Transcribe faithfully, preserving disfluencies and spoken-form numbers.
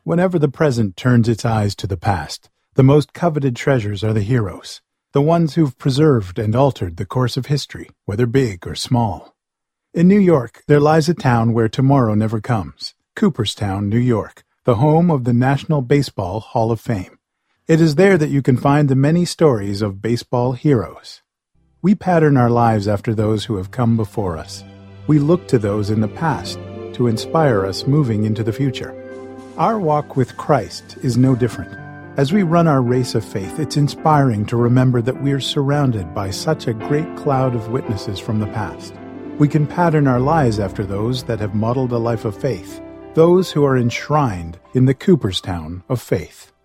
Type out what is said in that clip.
Whenever the present turns its eyes to the past, the most coveted treasures are the heroes, the ones who've preserved and altered the course of history, whether big or small. In New York, there lies a town where tomorrow never comes, Cooperstown, New York, the home of the National Baseball Hall of Fame. It is there that you can find the many stories of baseball heroes. We pattern our lives after those who have come before us. We look to those in the past to inspire us moving into the future. Our walk with Christ is no different. As we run our race of faith, it's inspiring to remember that we are surrounded by such a great cloud of witnesses from the past. We can pattern our lives after those that have modeled a life of faith, those who are enshrined in the Cooperstown of faith.